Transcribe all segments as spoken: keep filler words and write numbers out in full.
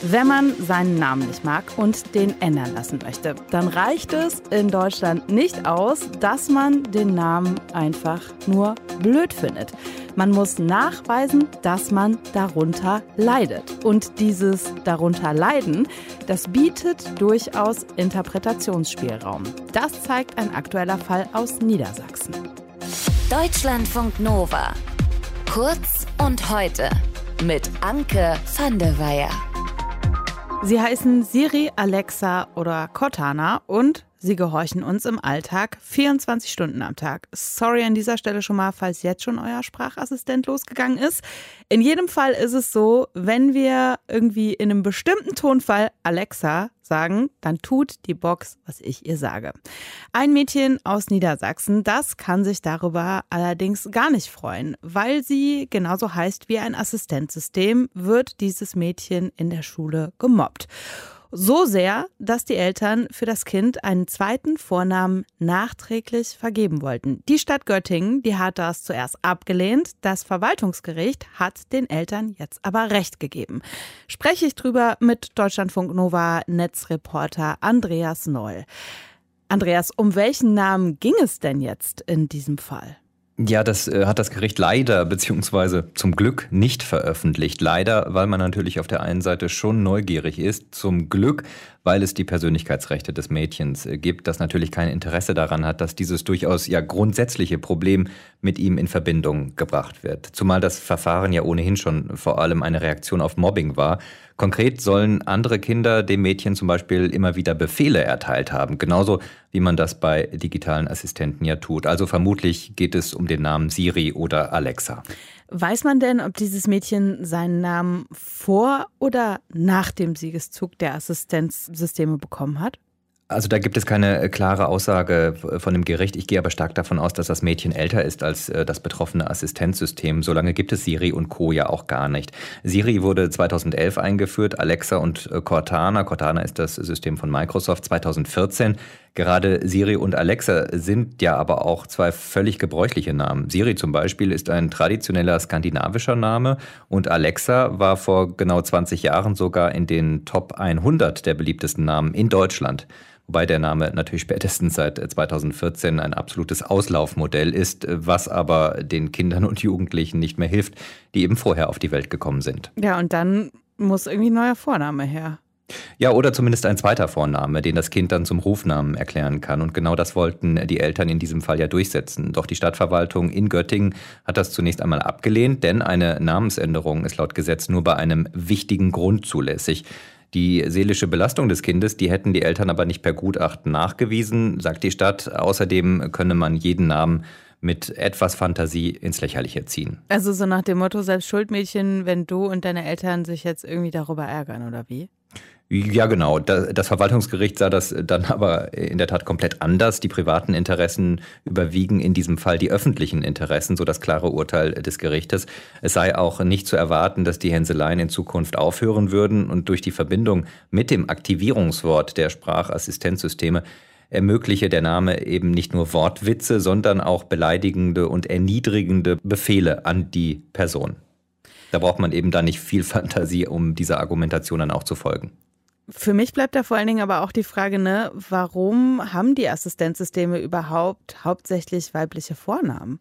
Wenn man seinen Namen nicht mag und den ändern lassen möchte, dann reicht es in Deutschland nicht aus, dass man den Namen einfach nur blöd findet. Man muss nachweisen, dass man darunter leidet. Und dieses darunter leiden, das bietet durchaus Interpretationsspielraum. Das zeigt ein aktueller Fall aus Niedersachsen. Deutschlandfunk Nova. Kurz und heute mit Anke van der Weyer. Sie heißen Siri, Alexa oder Cortana und sie gehorchen uns im Alltag vierundzwanzig Stunden am Tag. Sorry an dieser Stelle schon mal, falls jetzt schon euer Sprachassistent losgegangen ist. In jedem Fall ist es so, wenn wir irgendwie in einem bestimmten Tonfall Alexa sagen, dann tut die Box, was ich ihr sage. Ein Mädchen aus Niedersachsen, das kann sich darüber allerdings gar nicht freuen. Weil sie genauso heißt wie ein Assistenzsystem, wird dieses Mädchen in der Schule gemobbt. So sehr, dass die Eltern für das Kind einen zweiten Vornamen nachträglich vergeben wollten. Die Stadt Göttingen, die hat das zuerst abgelehnt. Das Verwaltungsgericht hat den Eltern jetzt aber Recht gegeben. Spreche ich drüber mit Deutschlandfunk Nova Netzreporter Andreas Noll. Andreas, um welchen Namen ging es denn jetzt in diesem Fall? Ja, das äh, hat das Gericht leider beziehungsweise zum Glück nicht veröffentlicht. Leider, weil man natürlich auf der einen Seite schon neugierig ist. Zum Glück, weil es die Persönlichkeitsrechte des Mädchens äh, gibt, das natürlich kein Interesse daran hat, dass dieses durchaus ja grundsätzliche Problem mit ihm in Verbindung gebracht wird. Zumal das Verfahren ja ohnehin schon vor allem eine Reaktion auf Mobbing war. Konkret sollen andere Kinder dem Mädchen zum Beispiel immer wieder Befehle erteilt haben, genauso wie man das bei digitalen Assistenten ja tut. Also vermutlich geht es um den Namen Siri oder Alexa. Weiß man denn, ob dieses Mädchen seinen Namen vor oder nach dem Siegeszug der Assistenzsysteme bekommen hat? Also da gibt es keine klare Aussage von dem Gericht. Ich gehe aber stark davon aus, dass das Mädchen älter ist als das betroffene Assistenzsystem. Solange gibt es Siri und Co. ja auch gar nicht. Siri wurde zweitausendelf eingeführt, Alexa und Cortana. Cortana ist das System von Microsoft zweitausendvierzehn. Gerade Siri und Alexa sind ja aber auch zwei völlig gebräuchliche Namen. Siri zum Beispiel ist ein traditioneller skandinavischer Name und Alexa war vor genau zwanzig Jahren sogar in den Top hundert der beliebtesten Namen in Deutschland. Wobei der Name natürlich spätestens seit zweitausendvierzehn ein absolutes Auslaufmodell ist, was aber den Kindern und Jugendlichen nicht mehr hilft, die eben vorher auf die Welt gekommen sind. Ja, und dann muss irgendwie ein neuer Vorname her. Ja, oder zumindest ein zweiter Vorname, den das Kind dann zum Rufnamen erklären kann. Und genau das wollten die Eltern in diesem Fall ja durchsetzen. Doch die Stadtverwaltung in Göttingen hat das zunächst einmal abgelehnt, denn eine Namensänderung ist laut Gesetz nur bei einem wichtigen Grund zulässig. Die seelische Belastung des Kindes, die hätten die Eltern aber nicht per Gutachten nachgewiesen, sagt die Stadt. Außerdem könne man jeden Namen mit etwas Fantasie ins Lächerliche ziehen. Also so nach dem Motto, selbst Schuldmädchen, wenn du und deine Eltern sich jetzt irgendwie darüber ärgern, oder wie? Ja, genau. Das Verwaltungsgericht sah das dann aber in der Tat komplett anders. Die privaten Interessen überwiegen in diesem Fall die öffentlichen Interessen, so das klare Urteil des Gerichtes. Es sei auch nicht zu erwarten, dass die Hänseleien in Zukunft aufhören würden und durch die Verbindung mit dem Aktivierungswort der Sprachassistenzsysteme ermögliche der Name eben nicht nur Wortwitze, sondern auch beleidigende und erniedrigende Befehle an die Person. Da braucht man eben dann nicht viel Fantasie, um dieser Argumentation dann auch zu folgen. Für mich bleibt da vor allen Dingen aber auch die Frage, ne, warum haben die Assistenzsysteme überhaupt hauptsächlich weibliche Vornamen?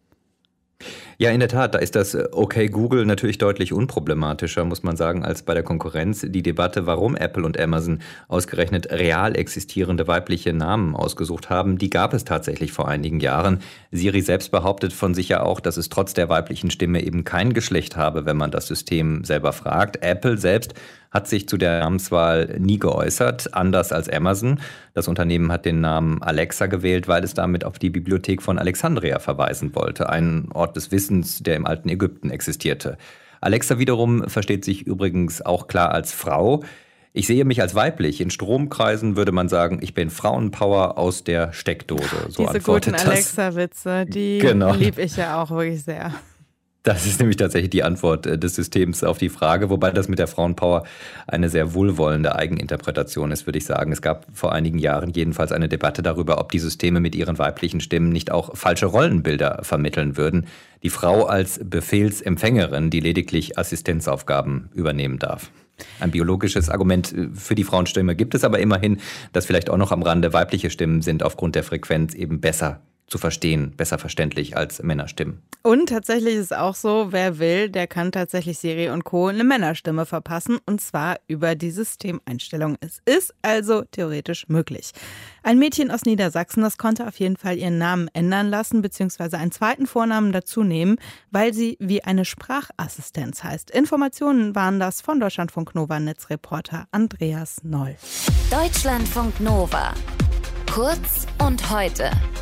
Ja, in der Tat, da ist das Okay Google natürlich deutlich unproblematischer, muss man sagen, als bei der Konkurrenz. Die Debatte, warum Apple und Amazon ausgerechnet real existierende weibliche Namen ausgesucht haben, die gab es tatsächlich vor einigen Jahren. Siri selbst behauptet von sich ja auch, dass es trotz der weiblichen Stimme eben kein Geschlecht habe, wenn man das System selber fragt. Apple selbst hat sich zu der Namenswahl nie geäußert, anders als Amazon. Das Unternehmen hat den Namen Alexa gewählt, weil es damit auf die Bibliothek von Alexandria verweisen wollte, ein Ort des Wissens, der im alten Ägypten existierte. Alexa wiederum versteht sich übrigens auch klar als Frau. Ich sehe mich als weiblich. In Stromkreisen würde man sagen, ich bin Frauenpower aus der Steckdose. So Diese guten Alexa-Witze, die genau. liebe ich ja auch wirklich sehr. Das ist nämlich tatsächlich die Antwort des Systems auf die Frage, wobei das mit der Frauenpower eine sehr wohlwollende Eigeninterpretation ist, würde ich sagen. Es gab vor einigen Jahren jedenfalls eine Debatte darüber, ob die Systeme mit ihren weiblichen Stimmen nicht auch falsche Rollenbilder vermitteln würden. Die Frau als Befehlsempfängerin, die lediglich Assistenzaufgaben übernehmen darf. Ein biologisches Argument für die Frauenstimme gibt es aber immerhin, dass vielleicht auch noch am Rande weibliche Stimmen sind aufgrund der Frequenz eben besser zu verstehen, besser verständlich als Männerstimmen. Und tatsächlich ist es auch so, wer will, der kann tatsächlich Siri und Co. eine Männerstimme verpassen, und zwar über die Systemeinstellung. Es ist also theoretisch möglich. Ein Mädchen aus Niedersachsen, das konnte auf jeden Fall ihren Namen ändern lassen, beziehungsweise einen zweiten Vornamen dazu nehmen, weil sie wie eine Sprachassistenz heißt. Informationen waren das von Deutschlandfunk Nova Netzreporter Andreas Noll. Deutschlandfunk Nova. Kurz und heute.